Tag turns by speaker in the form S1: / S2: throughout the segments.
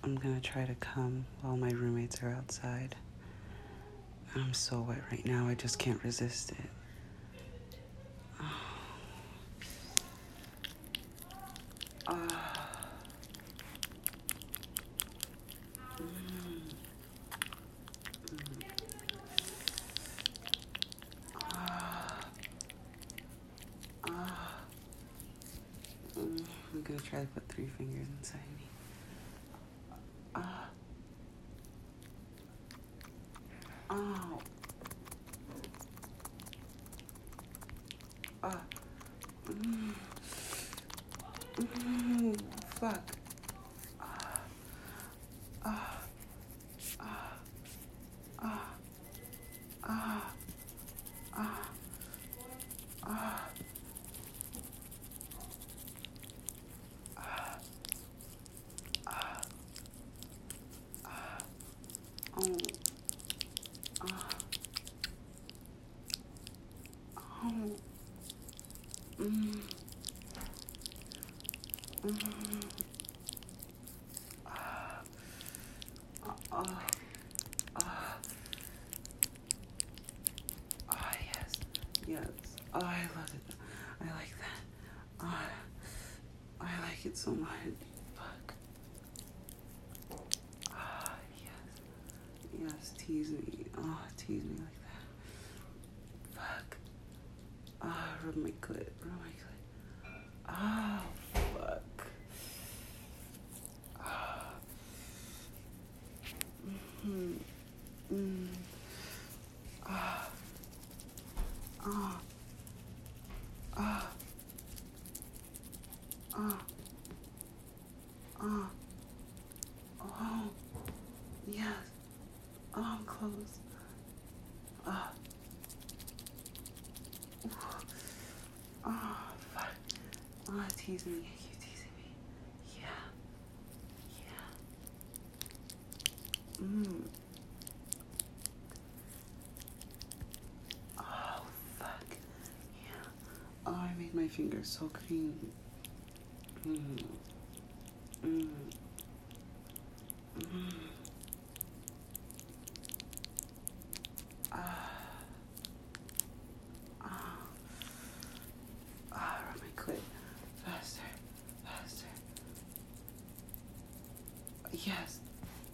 S1: I'm gonna try to come while my roommates are outside. I'm so wet right now, I just can't resist it. I'm gonna try to put 3 fingers inside me. Ow. Fuck. Yes. Oh, I love it. I like that. I like it so much. Fuck. Yes. Yes, tease me. Tease me like that. Fuck. Rub my clit. Fuck. Yes. I'm close. Fuck. Tease me. You teasing me. Yeah. Oh, fuck. Yeah. I made my fingers so clean. Rub my clit. Faster. Yes.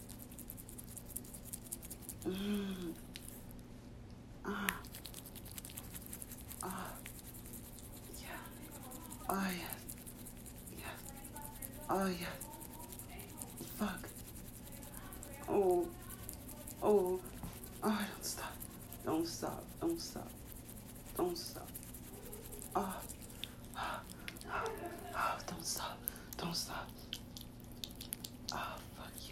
S1: Yeah. Oh, yes. Oh, yes. Fuck. Don't stop. Don't stop. Don't stop. Don't stop. Fuck you.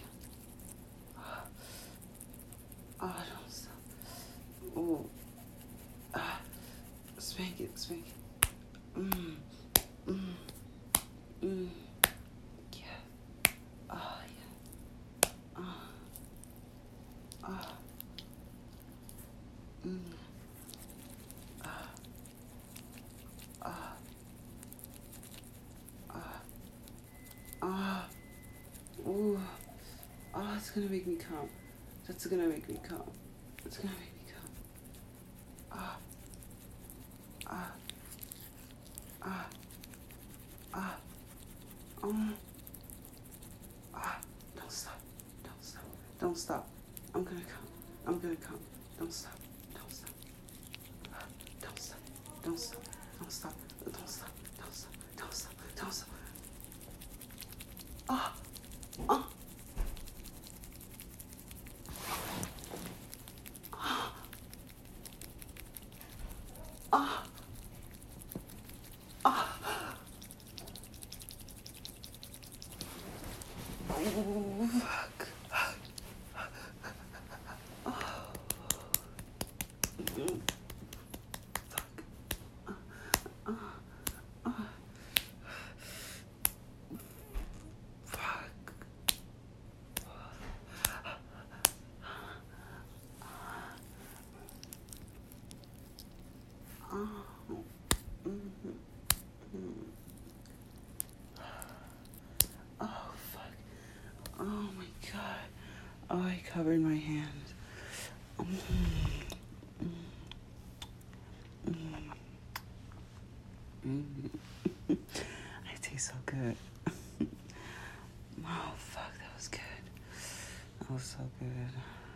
S1: Don't stop. Spank it. Yeah. Yeah. It's gonna make me come. That's gonna make me come. It's gonna make me come. Don't stop. I'm gonna come. Don't stop. Don't stop. Don't stop. Don't stop. Don't stop. Don't stop. Don't stop. Don't stop. Don't stop. Fuck. Oh my god. Oh, I covered my hands. It tastes so good. Oh, fuck, that was good. That was so good.